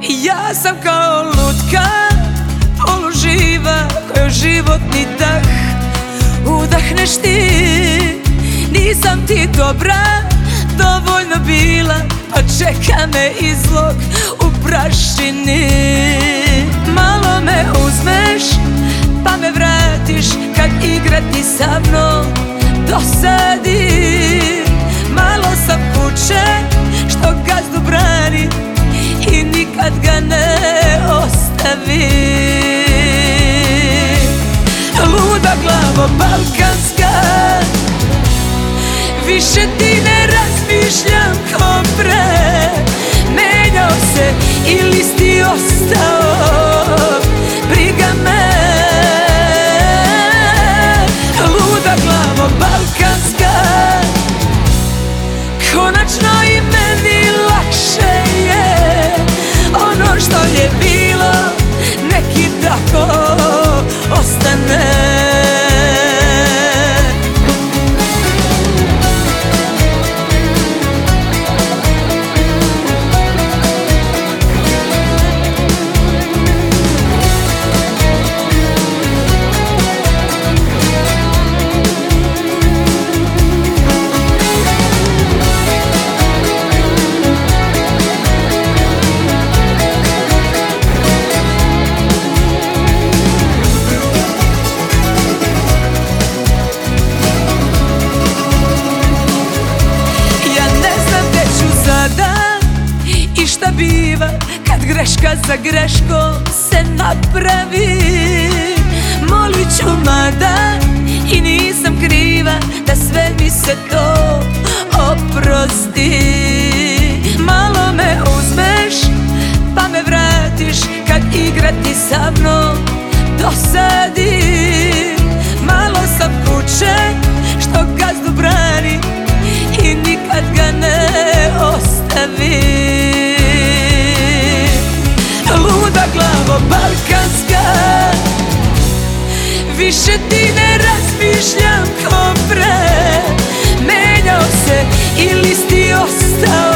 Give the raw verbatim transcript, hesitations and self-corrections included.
Ja sam kao lutka poluživa koju životni dah udahneš ti. Nisam ti dobra dovoljno bila, pa čeka me izlog u prašini. Malo me uzmeš pa me vratiš, kad igrati sa mnom dosadi. Malo sam kuće što gazdu brani i nikad ga ne ostavi. Luda glavo balkanska, više ti ne razmišljam ko pre. Menjao se ili si ti ostao, briga me. Luda glavo balkanska, konačno i meni lakše je. Ono što je bilo neki tako ostane. Šta biva kad greška za greškom se napravi? Molit ću mada i nisam kriva da sve mi se to oprosti. Malo me uzmeš pa me vratiš, kad igrati sa mnom dosadi. Malo sam kuće što gazdu brani i nikad ga ne ostavi. Luda glavo balkanska, više ti ne razmišljam ko pre. Menjao se ili si ti ostao,